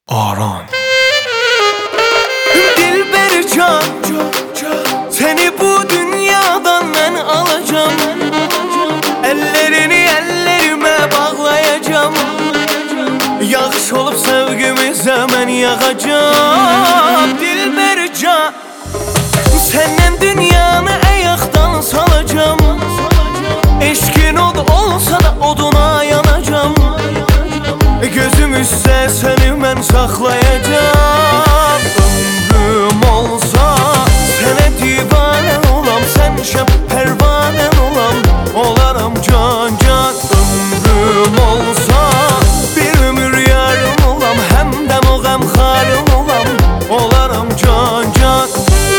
Aran. Dilbercan, seni bu dünyadan ben alacağım. Ellerini ellerime bağlayacağım. Yağış olup sevgimize ben yağacağım. Dilbercan, senden dünyanı ayaktan salacağım. Eşkin olsa da oduna yanacağım. Gözümüzdə seni ben saklayacağım. Ömrüm olsa sənə divanə olam. Sən şəb pərvanən olam. Olaram can can. Ömrüm olsa bir ömür yarım olam. Həmdəm o qəmxarım olam. Olaram can can.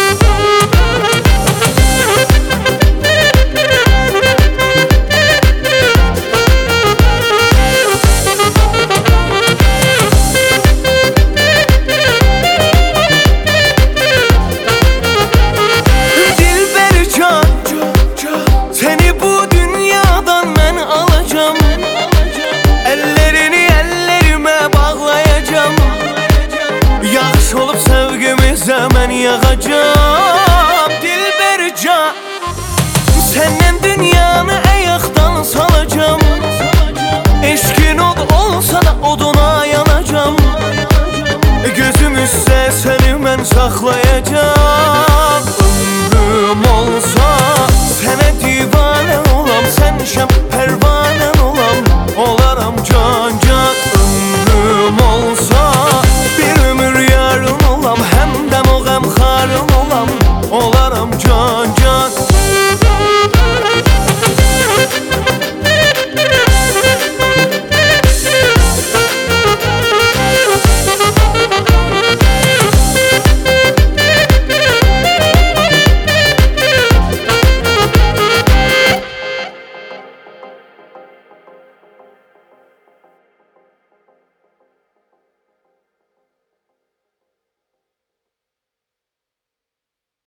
Ellerini ellerime bağlayacağım. Yağış olup sevgimize ben yağacağım. Dilbercan, senden dünyanı ayaktan salacağım. Eşkin olsa da oduna yanacağım. Gözümüzdə seni ben saklayacağım. Ömrüm olsa sənə divanə olam. Sən şəb pərvanən olam. Olaram can can.